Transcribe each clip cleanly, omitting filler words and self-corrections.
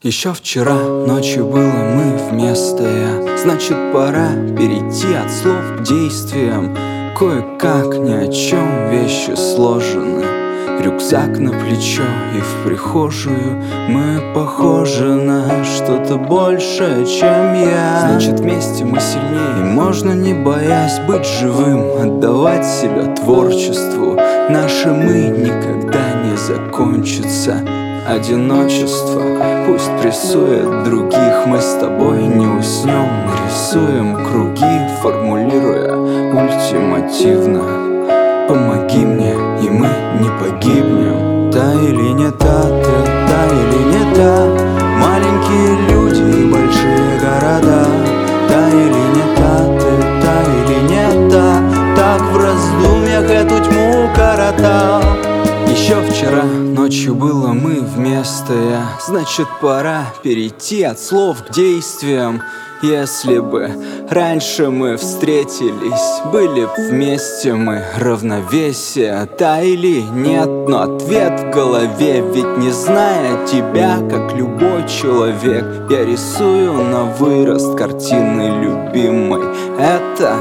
Еще вчера ночью было мы вместо я. Значит, пора перейти от слов к действиям. Кое-как ни о чем вещи сложены. Рюкзак на плечо и в прихожую. Мы похожи на что-то большее, чем я. Значит, вместе мы сильнее. И можно, не боясь быть живым, отдавать себя творчеству. Наше мы никогда не закончится. Одиночество пусть прессует других. Мы с тобой не уснем, мы рисуем круги, формулируя ультимативно: помоги мне, и мы не погибнем. Та или не та, ты та или не та. Маленькие люди и большие города. Та или не та, ты та или не та. Так в раздумьях эту тьму коротал. Еще вчера ночью было мы вместо я. Значит, пора перейти от слов к действиям. Если бы раньше мы встретились, были б вместе мы, равновесие, та или нет. Но ответ в голове, ведь не зная тебя, как любой человек, я рисую на вырост картины любимой. Это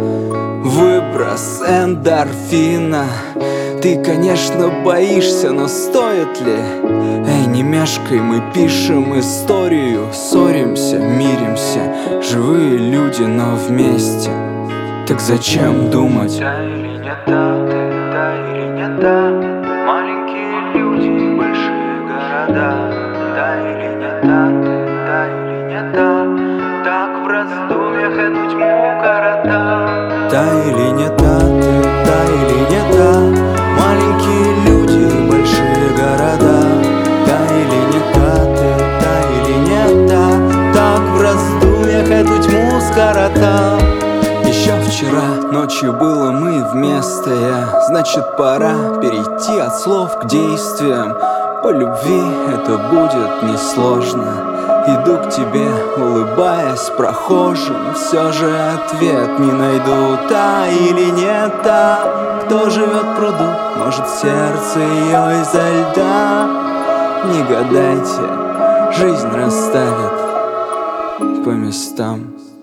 выброс эндорфина. Ты, конечно, боишься, но стоит ли? Эй, не мешкай, мы пишем историю. Ссоримся, миримся, живые люди, но вместе. Так зачем думать? Та или не та, ты та или не та. Маленькие люди и большие города. Та или не та, ты та или не та. Так в раздумьях эту тьму коротал. Та или не та, ты та или не та. Маленькие люди и большие города. Та или не та, ты та или не та. Так в раздумьях эту тьму скоротал. Еще вчера ночью было мы вместо я. Значит, пора перейти от слов к действиям. По любви это будет несложно. Иду к тебе, улыбаясь прохожим. Все же ответ не найду. Та или не та, кто живет в пруду? Может, сердце ее изо льда? Не гадайте, жизнь расставит по местам.